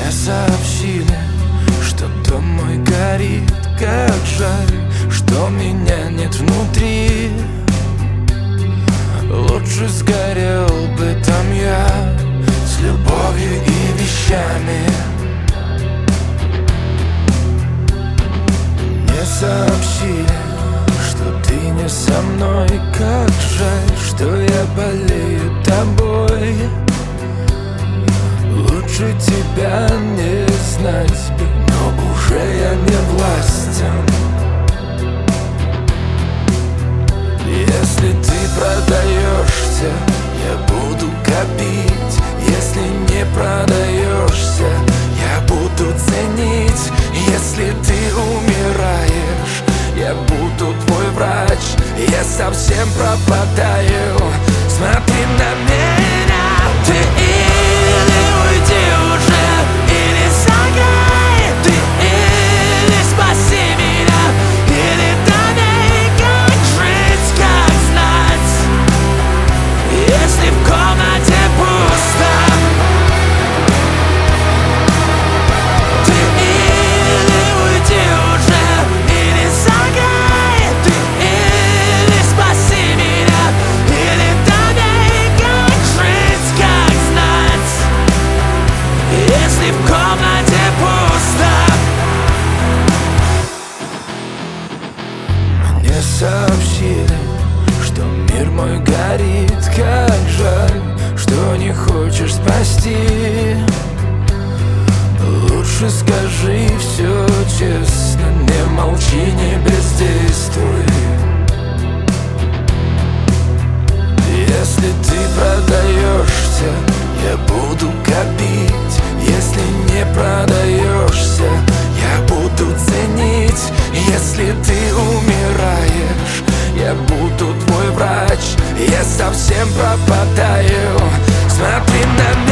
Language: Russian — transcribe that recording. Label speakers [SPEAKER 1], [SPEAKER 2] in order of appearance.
[SPEAKER 1] Мне сообщили, что дом мой горит. Как жаль, что меня нет внутри. Лучше сгорел бы там я с любовью и вещами. Мне сообщили, что ты не со мной. Как жаль, что я болею тобой. Лучше тебя не знать бы, но уже я не властен. Если ты продаешься, я буду копить. Если не продаешься, я буду ценить. Если ты умираешь, я буду твой врач. Я совсем пропадаю. Смотри на меня. Ты или уйди уже, или согрей. Ты или спаси меня, или дай мне как жить, как знать. Если в комнате пусто, ты или уйди уже, или согрей. Ты или спаси меня, или дай мне как жить, как знать. Если в комнате пусто. Мне сообщили, что мир мой горит. Как жаль, что не хочешь спасти. Лучше скажи все честно, не молчи, не бездействуй. Если ты продаешься, я буду копить. Если не продаешься, я буду ценить. Если ты умираешь, я буду твой врач. Я совсем пропадаю. Смотри на меня.